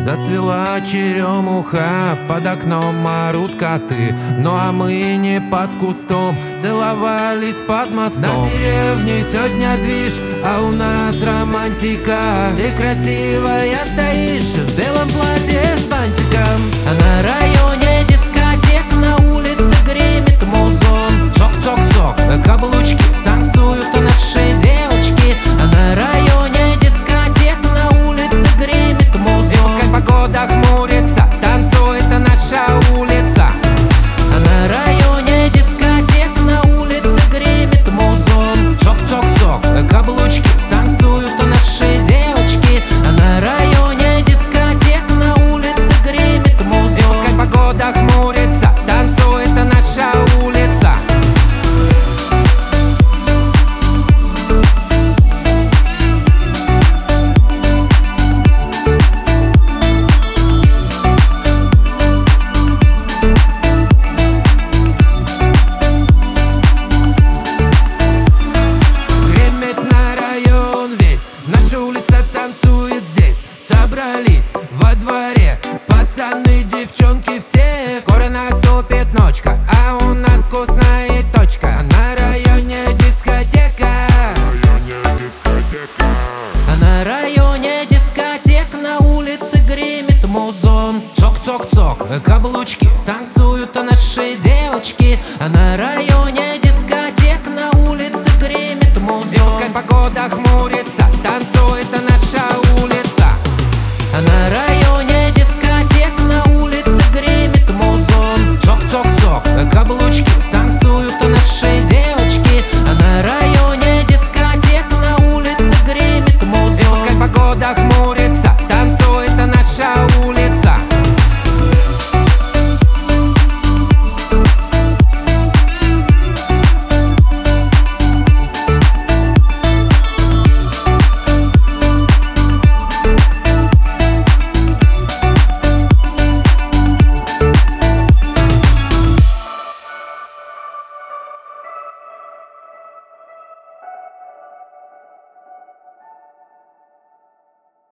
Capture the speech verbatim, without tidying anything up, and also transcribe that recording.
Зацвела черемуха, под окном орут коты. Ну а мы не под кустом, целовались под мостом. На деревне сегодня движ, а у нас романтика. Ты красивая стоишь в белом платье с бантиком, а на районе дискотек на улице гремит музон. Цок-цок-цок, каблучки танцуют наши девочки, а на районе дискотек на улице гремит музон. И пускай погода хмурится, танцует наша улица, а на районе дискотек на улице гремит музон. Цок-цок-цок, каблучки танцуют наши девочки, а на районе дискотек на улице гремит музон. И пускай погода хмурится, танцует наша улица. Наша улица танцует здесь, собрались во дворе пацаны, девчонки все. Скоро наступит ночка, а у нас вкусная точка. На районе дискотека, а на районе дискотек на улице гремит музон. Цок-цок-цок, каблучки танцуют наши девочки, а на районе дискотек на улице гремит музон. И пускай погода хмурится, танцует наша улица, а на районе дискотек на улице гремит музон. Цок-цок-цок, каблучки танцуют наши девочки, а на районе дискотек на улице гремит музон. И пускай погода хмурится, танцует наша улица.